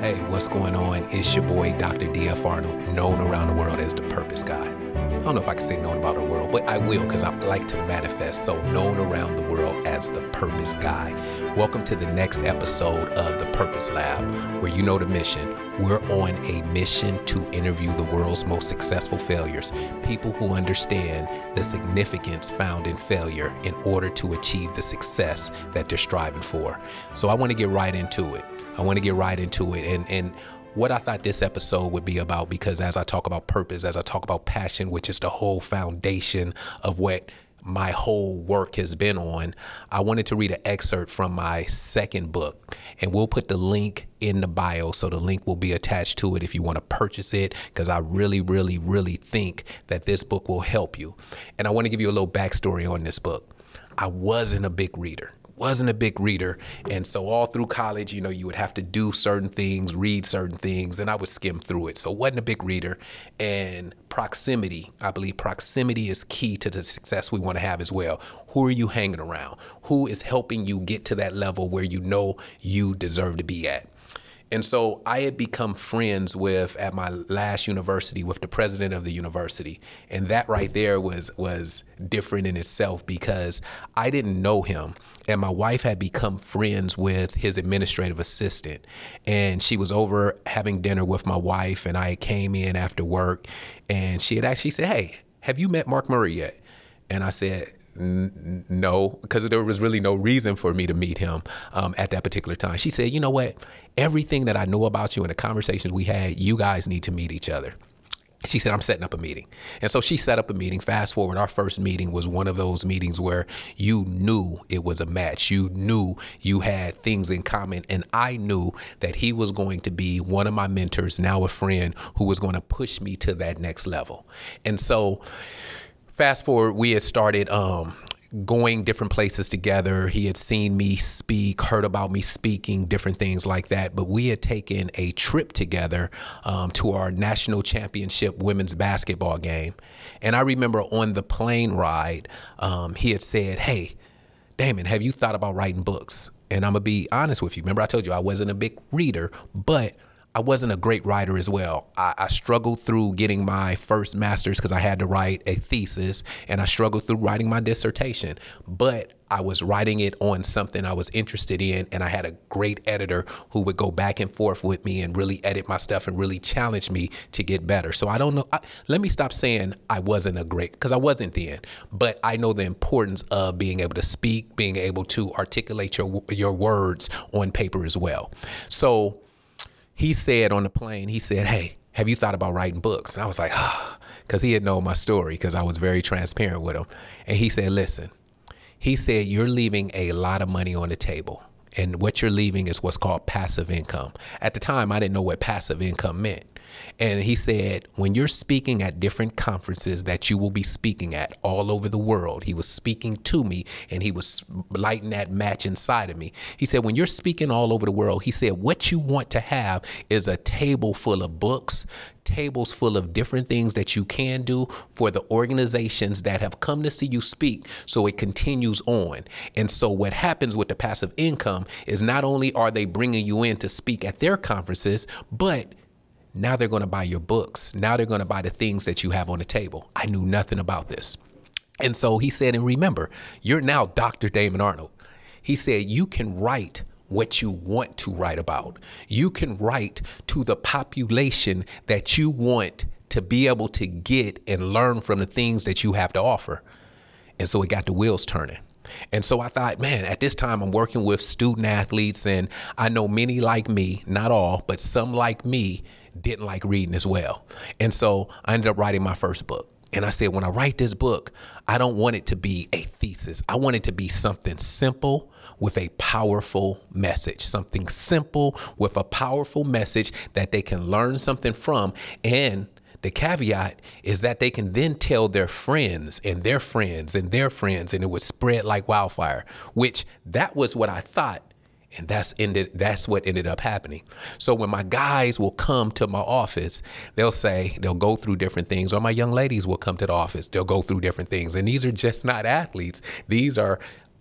Hey, what's going on? It's your boy, Dr. D.F. Arnold, known around the world as the Purpose Guy. I don't know if I can say known about the world, but I will because I like to manifest. So known around the world as the Purpose Guy. Welcome to the next episode of the Purpose Lab, where you know the mission. We're on a mission to interview the world's most successful failures, people who understand the significance found in failure in order to achieve the success that they're striving for. So I want to get right into it. And what I thought this episode would be about, because as I talk about purpose, as I talk about passion, which is the whole foundation of what my whole work has been on, I wanted to read an excerpt from my second book, and we'll put the link in the bio. So the link will be attached to it if you want to purchase it, because I really think that this book will help you. And I want to give you a little backstory on this book. I wasn't a big reader. And so all through college, you would have to do certain things, read certain things, and I would skim through it. So wasn't a big reader. And I believe proximity is key to the success we want to have as well. Who are you hanging around? Who is helping you get to that level where you know you deserve to be at? And so I had become friends at my last university with the president of the university. And that right there was different in itself because I didn't know him. And my wife had become friends with his administrative assistant. And she was over having dinner with my wife, and I came in after work, and she had actually said, "Hey, have you met Mark Murray yet?" And I said, no, because there was really no reason for me to meet him at that particular time. She said, "You know what? Everything that I know about you and the conversations we had, you guys need to meet each other." She said, "I'm setting up a meeting." And so she set up a meeting. Fast forward, our first meeting was one of those meetings where you knew it was a match. You knew you had things in common. And I knew that he was going to be one of my mentors, now a friend, who was going to push me to that next level. And so fast forward, we had started going different places together. He had seen me speak, heard about me speaking, different things like that. But we had taken a trip together to our national championship women's basketball game. And I remember on the plane ride, he had said, "Hey, Damon, have you thought about writing books?" And I'm going to be honest with you. Remember, I told you I wasn't a big reader, but I wasn't a great writer as well. I struggled through getting my first master's because I had to write a thesis, and I struggled through writing my dissertation. But I was writing it on something I was interested in, and I had a great editor who would go back and forth with me and really edit my stuff and really challenge me to get better. So I don't know. Let me stop saying I wasn't because I wasn't then. But I know the importance of being able to speak, being able to articulate your words on paper as well. So he said on the plane, he said, "Hey, have you thought about writing books?" And I was like, because he had known my story because I was very transparent with him. And he said, "Listen," he said, "you're leaving a lot of money on the table. And what you're leaving is what's called passive income." At the time, I didn't know what passive income meant. And he said, when you're speaking at different conferences that you will be speaking at all over the world, he was speaking to me and he was lighting that match inside of me. He said, when you're speaking all over the world, he said, what you want to have is a table full of books, tables full of different things that you can do for the organizations that have come to see you speak, so it continues on. And so what happens with the passive income is not only are they bringing you in to speak at their conferences, but now they're going to buy your books. Now they're going to buy the things that you have on the table. I knew nothing about this. And so he said, and remember, you're now Dr. Damon Arnold. He said, you can write what you want to write about. You can write to the population that you want to be able to get and learn from the things that you have to offer. And so it got the wheels turning. And so I thought, man, at this time I'm working with student athletes, and I know many like me, not all, but some like me didn't like reading as well. And so I ended up writing my first book. And I said, when I write this book, I don't want it to be a thesis. I want it to be something simple with a powerful message, something simple with a powerful message that they can learn something from. And the caveat is that they can then tell their friends and their friends and their friends, and it would spread like wildfire, which that was what I thought. And that's what ended up happening. So when my guys will come to my office, they'll go through different things, or my young ladies will come to the office. They'll go through different things. And these are just not athletes. These are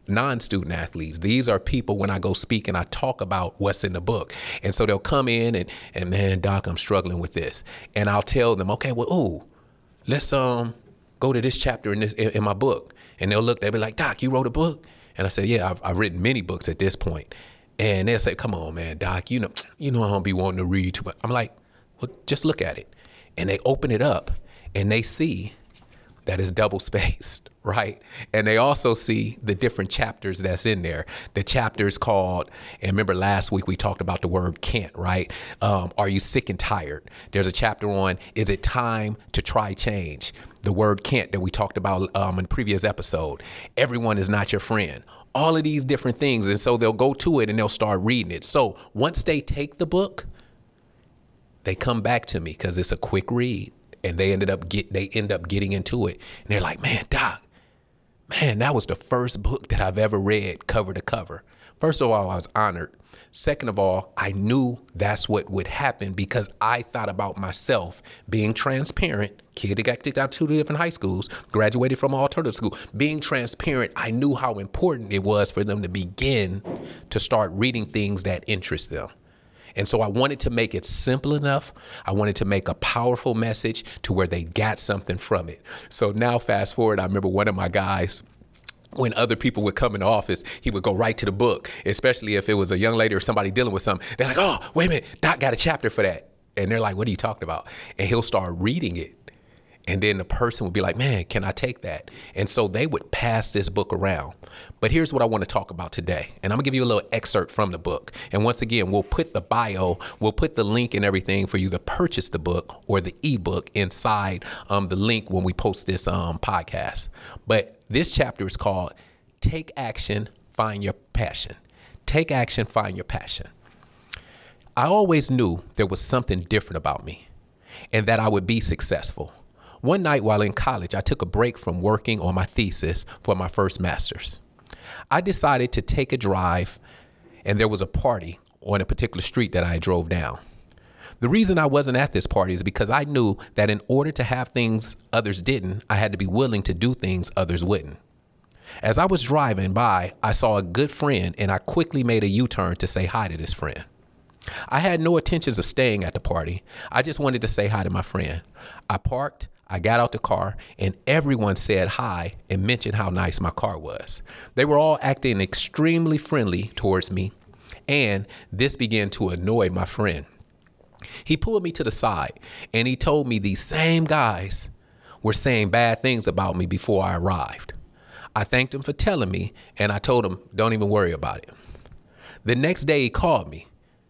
non-student athletes. These are people when I go speak and I talk about what's in the book. And so they'll come in and man, Doc, I'm struggling with this. And I'll tell them, okay, well, let's go to this chapter in my book. And they'll be like, Doc, you wrote a book? And I say, yeah, I've written many books at this point. And they'll say, come on, man, Doc, you know I don't be wanting to read too much. I'm like, well, just look at it. And they open it up and they see that it's double spaced, right? And they also see the different chapters that's in there. The chapter's called, and remember last week we talked about the word can't, right? Are you sick and tired? There's a chapter on, is it time to try change? The word can't that we talked about in the previous episode. Everyone is not your friend. All of these different things. And so they'll go to it and they'll start reading it. So once they take the book, they come back to me because it's a quick read. And they end up getting into it. And they're like, man, Doc, man, that was the first book that I've ever read cover to cover. First of all, I was honored. Second of all, I knew that's what would happen because I thought about myself being transparent. Kid that got kicked out of 2 different high schools, graduated from an alternative school. Being transparent, I knew how important it was for them to begin to start reading things that interest them. And so I wanted to make it simple enough. I wanted to make a powerful message to where they got something from it. So now fast forward, I remember one of my guys, when other people would come in the office, he would go right to the book, especially if it was a young lady or somebody dealing with something. They're like, oh, wait a minute, Doc got a chapter for that. And they're like, what are you talking about? And he'll start reading it. And then the person would be like, man, can I take that? And so they would pass this book around. But here's what I want to talk about today. And I'm gonna give you a little excerpt from the book. And once again, we'll put the bio, we'll put the link and everything for you to purchase the book or the ebook inside the link when we post this podcast. But this chapter is called Take Action, Find Your Passion. Take action, find your passion. I always knew there was something different about me and that I would be successful. One night while in college, I took a break from working on my thesis for my first master's. I decided to take a drive, and there was a party on a particular street that I drove down. The reason I wasn't at this party is because I knew that in order to have things others didn't, I had to be willing to do things others wouldn't. As I was driving by, I saw a good friend, and I quickly made a U-turn to say hi to this friend. I had no intentions of staying at the party. I just wanted to say hi to my friend. I parked. I got out the car and everyone said hi and mentioned how nice my car was. They were all acting extremely friendly towards me, and this began to annoy my friend. He pulled me to the side and he told me these same guys were saying bad things about me before I arrived. I thanked him for telling me and I told him, don't even worry about it. The next day he called me.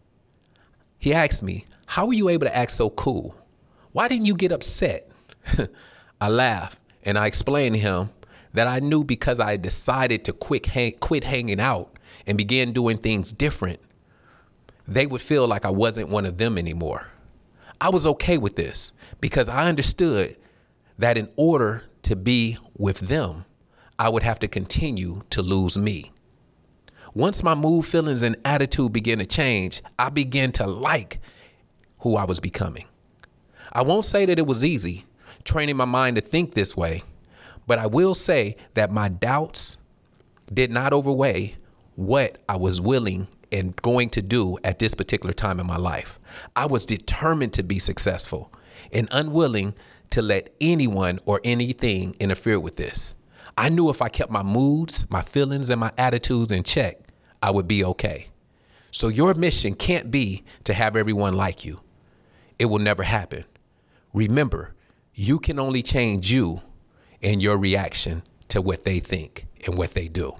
He asked me, how were you able to act so cool? Why didn't you get upset? I laughed and I explained to him that I knew because I decided to quit hanging out and began doing things different, they would feel like I wasn't one of them anymore. I was okay with this because I understood that in order to be with them, I would have to continue to lose me. Once my mood, feelings, and attitude began to change, I began to like who I was becoming. I won't say that it was easy training my mind to think this way, but I will say that my doubts did not outweigh what I was willing and going to do at this particular time in my life. I was determined to be successful and unwilling to let anyone or anything interfere with this. I knew if I kept my moods, my feelings, and my attitudes in check, I would be okay. So your mission can't be to have everyone like you. It will never happen. Remember, you can only change you and your reaction to what they think and what they do.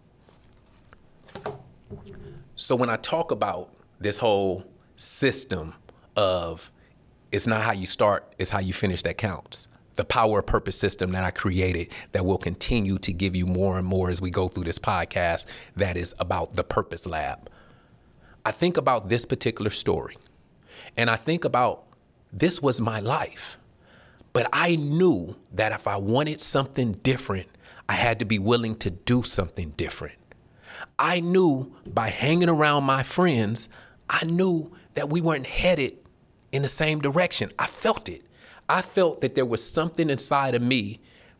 So when I talk about this whole system of it's not how you start, it's how you finish that counts. The power of purpose system that I created that will continue to give you more and more as we go through this podcast that is about the Purpose Lab. I think about this particular story and I think about this was my life. But I knew that if I wanted something different, I had to be willing to do something different. I knew by hanging around my friends, I knew that we weren't headed in the same direction. I felt it. I felt that there was something inside of me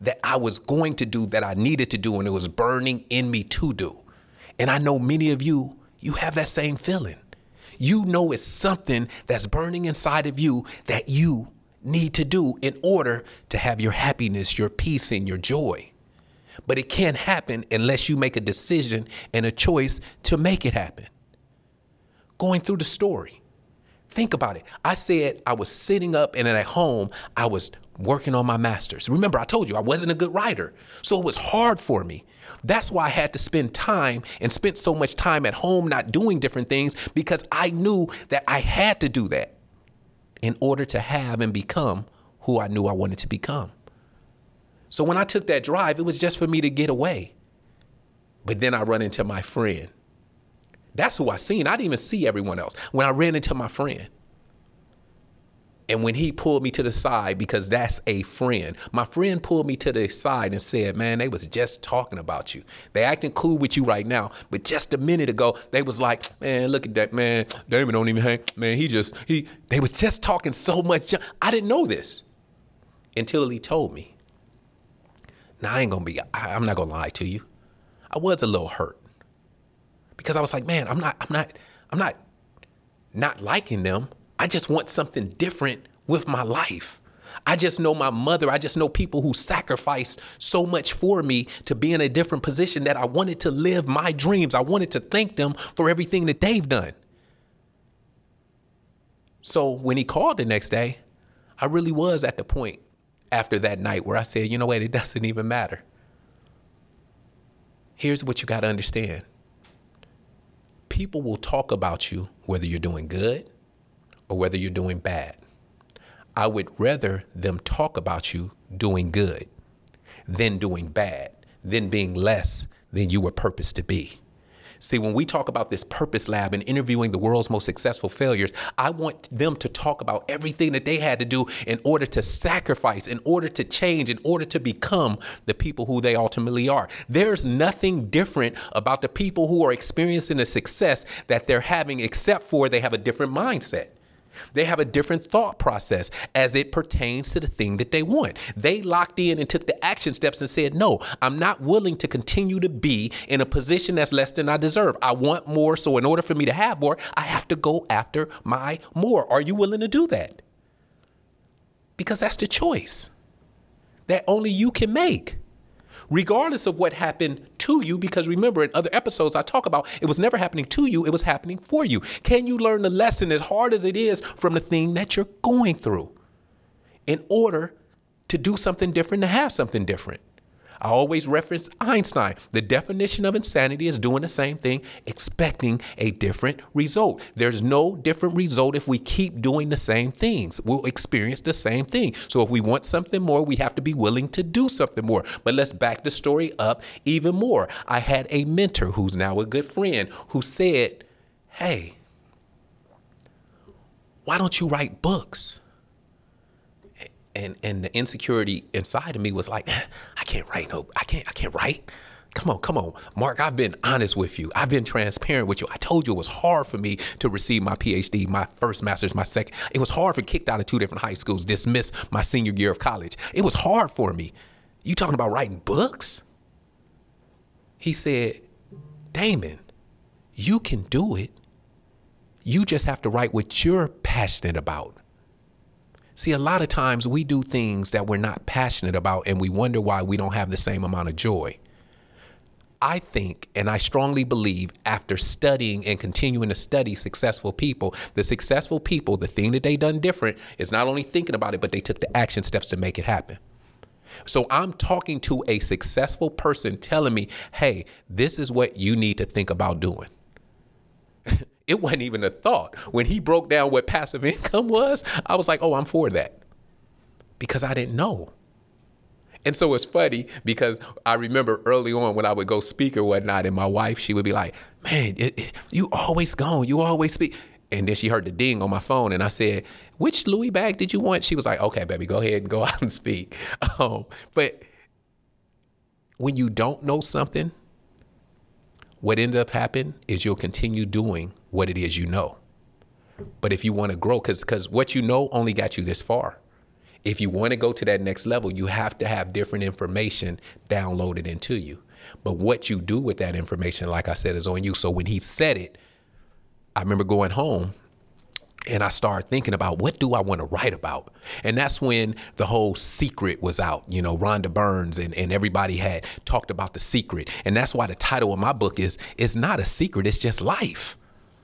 that I was going to do, that I needed to do, and it was burning in me to do. And I know many of you have that same feeling. You know it's something that's burning inside of you that you need to do in order to have your happiness, your peace, and your joy. But it can't happen unless you make a decision and a choice to make it happen. Going through the story, think about it. I said I was sitting up and at home, I was working on my master's. Remember, I told you I wasn't a good writer, so it was hard for me. That's why I had to spend time and spent so much time at home not doing different things, because I knew that I had to do that in order to have and become who I knew I wanted to become. So when I took that drive, it was just for me to get away. But then I run into my friend. That's who I seen. I didn't even see everyone else. When I ran into my friend, and when he pulled me to the side, because that's a friend, my friend pulled me to the side and said, man, they was just talking about you. They acting cool with you right now, but just a minute ago, they was like, man, look at that, man. Damon don't even hang. Man, they was just talking so much. I didn't know this until he told me. Now, I'm not gonna lie to you. I was a little hurt because I was like, man, I'm not liking them. I just want something different with my life. I just know my mother. I just know people who sacrificed so much for me to be in a different position that I wanted to live my dreams. I wanted to thank them for everything that they've done. So when he called the next day, I really was at the point after that night where I said, you know what, it doesn't even matter. Here's what you got to understand. People will talk about you whether you're doing good or whether you're doing bad. I would rather them talk about you doing good than doing bad, than being less than you were purposed to be. See, when we talk about this Purpose Lab and interviewing the world's most successful failures, I want them to talk about everything that they had to do in order to sacrifice, in order to change, in order to become the people who they ultimately are. There's nothing different about the people who are experiencing the success that they're having, except for they have a different mindset. They have a different thought process as it pertains to the thing that they want. They locked in and took the action steps and said, no, I'm not willing to continue to be in a position that's less than I deserve. I want more. So in order for me to have more, I have to go after my more. Are you willing to do that? Because that's the choice that only you can make, regardless of what happened to you. Because remember, in other episodes, I talk about it was never happening to you. It was happening for you. Can you learn the lesson, as hard as it is, from the thing that you're going through in order to do something different, to have something different? I always reference Einstein. The definition of insanity is doing the same thing, expecting a different result. There's no different result if we keep doing the same things. We'll experience the same thing. So if we want something more, we have to be willing to do something more. But let's back the story up even more. I had a mentor who's now a good friend who said, hey, why don't you write books? And the insecurity inside of me was like, I can't write. Come on, Mark, I've been honest with you. I've been transparent with you. I told you it was hard for me to receive my PhD, my first master's, my second. It was hard for kicked out of 2 different high schools, dismissed my senior year of college. It was hard for me. You talking about writing books? He said, Damon, you can do it. You just have to write what you're passionate about. See, a lot of times we do things that we're not passionate about and we wonder why we don't have the same amount of joy. I think, and I strongly believe, after studying and continuing to study successful people, the thing that they done different is not only thinking about it, but they took the action steps to make it happen. So I'm talking to a successful person telling me, hey, this is what you need to think about doing. It wasn't even a thought. When he broke down what passive income was, I was like, oh, I'm for that, because I didn't know. And so it's funny because I remember early on when I would go speak or whatnot, and my wife, she would be like, man, you always gone. You always speak. And then she heard the ding on my phone and I said, which Louis bag did you want? She was like, okay, baby, go ahead and go out and speak. But when you don't know something, what ends up happening is you'll continue doing what it is you know. But if you want to grow, because what you know only got you this far. If you want to go to that next level, you have to have different information downloaded into you. But what you do with that information, like I said, is on you. So when he said it, I remember going home and I started thinking about, what do I want to write about? And that's when the whole Secret was out. You know, Rhonda Burns and everybody had talked about The Secret. And that's why the title of my book is, it's not a secret, it's just life.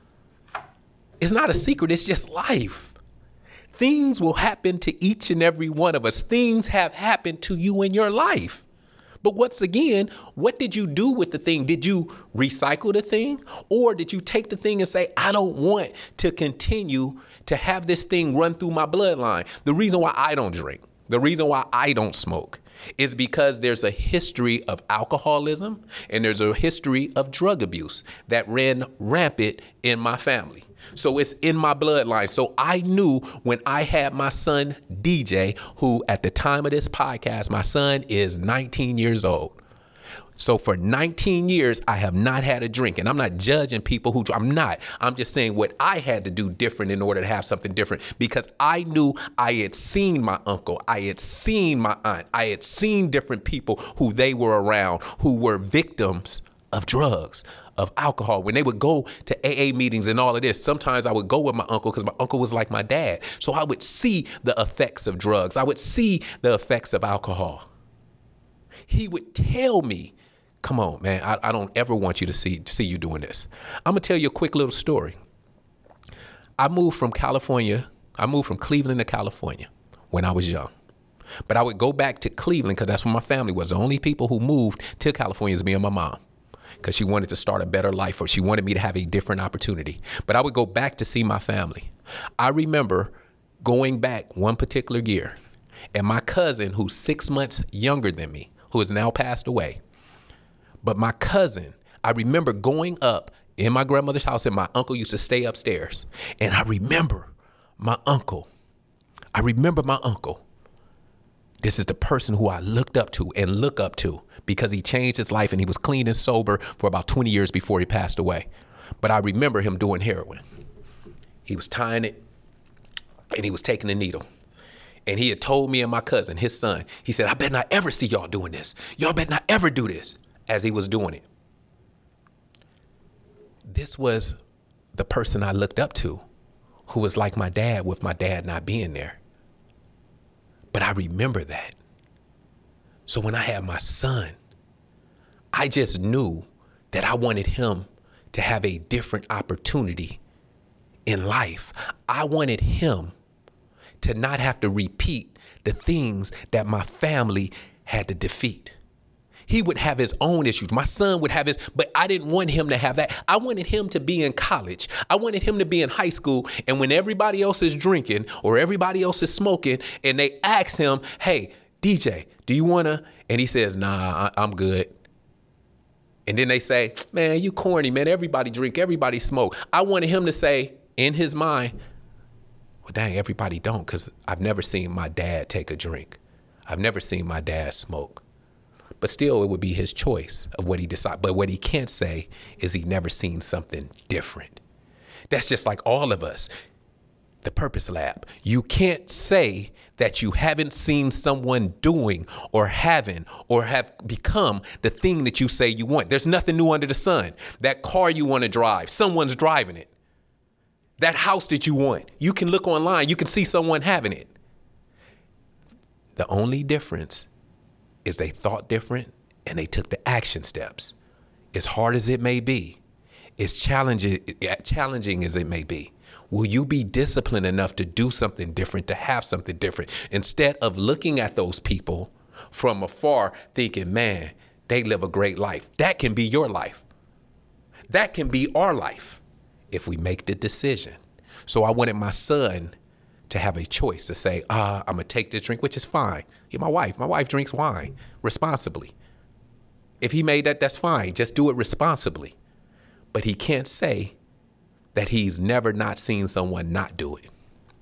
It's not a secret, it's just life. Things will happen to each and every one of us. Things have happened to you in your life. But once again, what did you do with the thing? Did you recycle the thing? Or did you take the thing and say, I don't want to continue to have this thing run through my bloodline? The reason why I don't drink, the reason why I don't smoke is because there's a history of alcoholism and there's a history of drug abuse that ran rampant in my family. So it's in my bloodline. So I knew when I had my son, DJ, who at the time of this podcast, my son is 19 years old. So for 19 years, I have not had a drink. And I'm not judging people who, I'm not. I'm just saying what I had to do different in order to have something different, because I knew I had seen my uncle, I had seen my aunt, I had seen different people who they were around who were victims of drugs, of alcohol. When they would go to AA meetings and all of this, sometimes I would go with my uncle because my uncle was like my dad. So I would see the effects of drugs. I would see the effects of alcohol. He would tell me, come on, man, I don't ever want you to see you doing this. I'm going to tell you a quick little story. I moved from Cleveland to California when I was young. But I would go back to Cleveland because that's where my family was. The only people who moved to California is me and my mom, because she wanted to start a better life, or she wanted me to have a different opportunity. But I would go back to see my family. I remember going back one particular year, and my cousin, who's 6 months younger than me, who has now passed away, but my cousin, I remember going up in my grandmother's house, and my uncle used to stay upstairs. And I remember my uncle. This is the person who I looked up to and look up to, because he changed his life and he was clean and sober for about 20 years before he passed away. But I remember him doing heroin. He was tying it and he was taking the needle. And he had told me and my cousin, his son, he said, I better not ever see y'all doing this. Y'all better not ever do this, as he was doing it. This was the person I looked up to, who was like my dad, with my dad not being there. But I remember that. So when I had my son, I just knew that I wanted him to have a different opportunity in life. I wanted him to not have to repeat the things that my family had to defeat. He would have his own issues. My son would have his, but I didn't want him to have that. I wanted him to be in college. I wanted him to be in high school. And when everybody else is drinking or everybody else is smoking, and they ask him, hey, DJ, do you want to? And he says, nah, I'm good. And then they say, man, you corny, man. Everybody drink, everybody smoke. I wanted him to say in his mind, well, dang, everybody don't, because I've never seen my dad take a drink. I've never seen my dad smoke. But still, it would be his choice of what he decides. But what he can't say is he never seen something different. That's just like all of us. The Purpose Lab. You can't say that you haven't seen someone doing or having or have become the thing that you say you want. There's nothing new under the sun. That car you want to drive, someone's driving it. That house that you want, you can look online, you can see someone having it. The only difference is they thought different and they took the action steps. As hard as it may be, as challenging as it may be, will you be disciplined enough to do something different, to have something different, instead of looking at those people from afar thinking, man, they live a great life? That can be your life. That can be our life if we make the decision. So I wanted my son to have a choice to say, I'm going to take this drink, which is fine. My wife drinks wine responsibly. If he made that, that's fine. Just do it responsibly. But he can't say that he's never not seen someone not do it.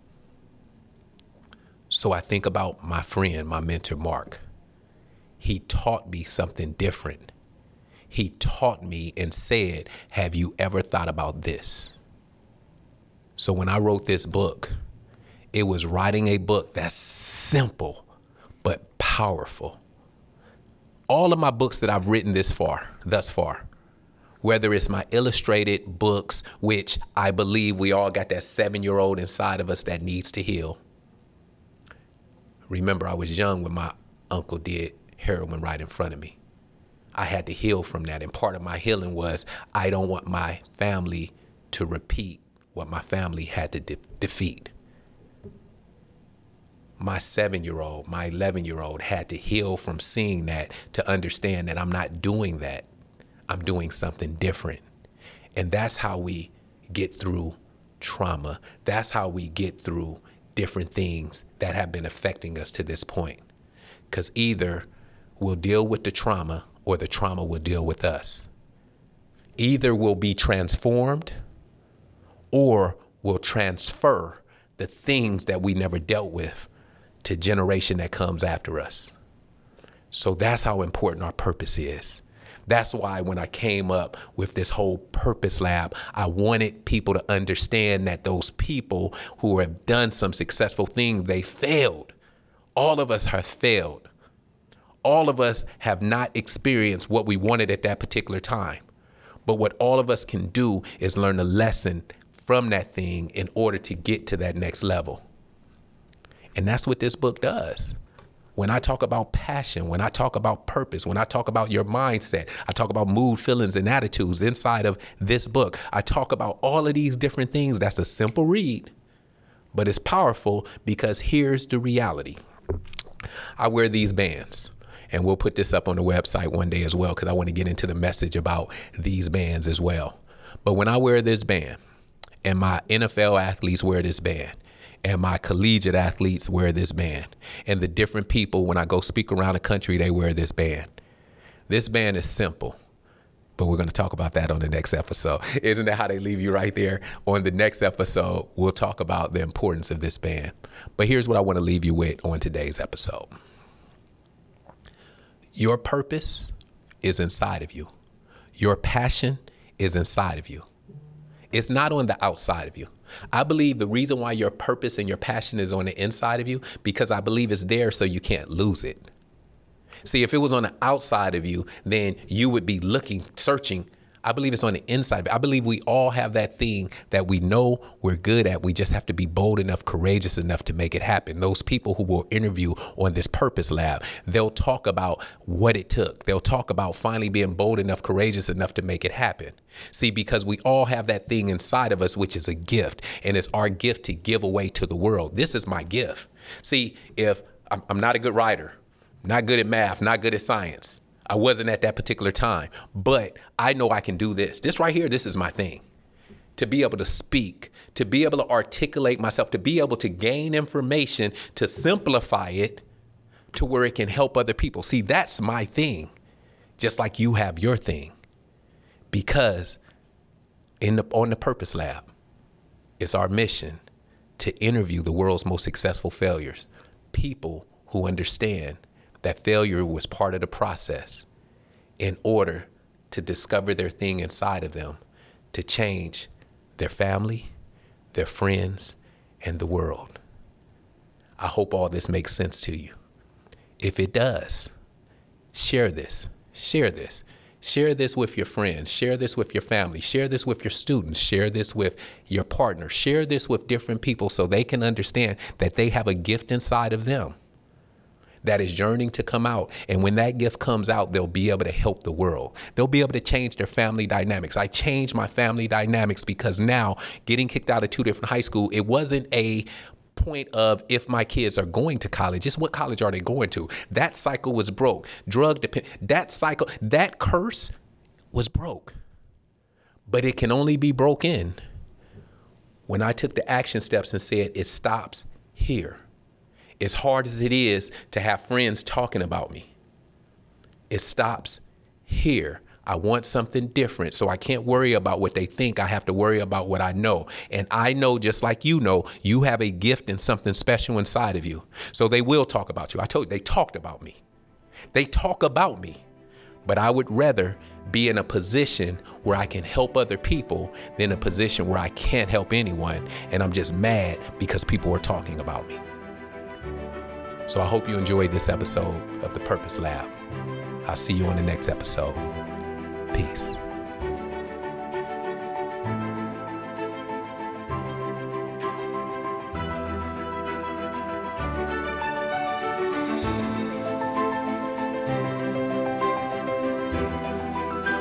So I think about my friend, my mentor, Mark. He taught me something different. He taught me and said, have you ever thought about this? So when I wrote this book, It was writing a book that's simple but powerful. All of my books that I've written thus far, whether it's my illustrated books, which I believe we all got that 7-year-old inside of us that needs to heal. Remember, I was young when my uncle did heroin right in front of me. I had to heal from that. And part of my healing was I don't want my family to repeat what my family had to defeat. My 7-year-old, my 11-year-old had to heal from seeing that to understand that I'm not doing that. I'm doing something different. And that's how we get through trauma. That's how we get through different things that have been affecting us to this point. Because either we'll deal with the trauma or the trauma will deal with us. Either we'll be transformed or we'll transfer the things that we never dealt with to generation that comes after us. So that's how important our purpose is. That's why when I came up with this whole purpose lab, I wanted people to understand that those people who have done some successful things, they failed. All of us have failed. All of us have not experienced what we wanted at that particular time. But what all of us can do is learn a lesson from that thing in order to get to that next level. And that's what this book does. When I talk about passion, when I talk about purpose, when I talk about your mindset, I talk about mood, feelings, and attitudes inside of this book. I talk about all of these different things. That's a simple read, but it's powerful because here's the reality. I wear these bands, and we'll put this up on the website one day as well because I want to get into the message about these bands as well. But when I wear this band, and my NFL athletes wear this band, and my collegiate athletes wear this band, and the different people, when I go speak around the country, they wear this band. This band is simple, but we're going to talk about that on the next episode. Isn't that how they leave you right there? On the next episode, we'll talk about the importance of this band. But here's what I want to leave you with on today's episode. Your purpose is inside of you. Your passion is inside of you. It's not on the outside of you. I believe the reason why your purpose and your passion is on the inside of you, because I believe it's there so you can't lose it. See, if it was on the outside of you, then you would be looking, searching. I believe it's on the inside of it. I believe we all have that thing that we know we're good at. We just have to be bold enough, courageous enough to make it happen. Those people who will interview on this Purpose Lab, they'll talk about what it took. They'll talk about finally being bold enough, courageous enough to make it happen. See, because we all have that thing inside of us, which is a gift, and it's our gift to give away to the world. This is my gift. See, if I'm not a good writer, not good at math, not good at science, I wasn't at that particular time, but I know I can do this. This right here, this is my thing. To be able to speak, to be able to articulate myself, to be able to gain information, to simplify it to where it can help other people. See, that's my thing, just like you have your thing. Because on the Purpose Lab, it's our mission to interview the world's most successful failures, people who understand that failure was part of the process in order to discover their thing inside of them, to change their family, their friends, and the world. I hope all this makes sense to you. If it does, share this. Share this with your friends. Share this with your family. Share this with your students. Share this with your partner. Share this with different people so they can understand that they have a gift inside of them that is yearning to come out. And when that gift comes out, they'll be able to help the world. They'll be able to change their family dynamics. I changed my family dynamics because now getting kicked out of 2 different high schools, it wasn't a point of if my kids are going to college, it's what college are they going to? That cycle was broke. That cycle, that curse was broke. But it can only be broken when I took the action steps and said it stops here. As hard as it is to have friends talking about me, it stops here. I want something different, so I can't worry about what they think. I have to worry about what I know. And I know, just like you know, you have a gift and something special inside of you. So they will talk about you. I told you, they talked about me. They talk about me. But I would rather be in a position where I can help other people than a position where I can't help anyone and I'm just mad because people are talking about me. So I hope you enjoyed this episode of the Purpose Lab. I'll see you on the next episode. Peace.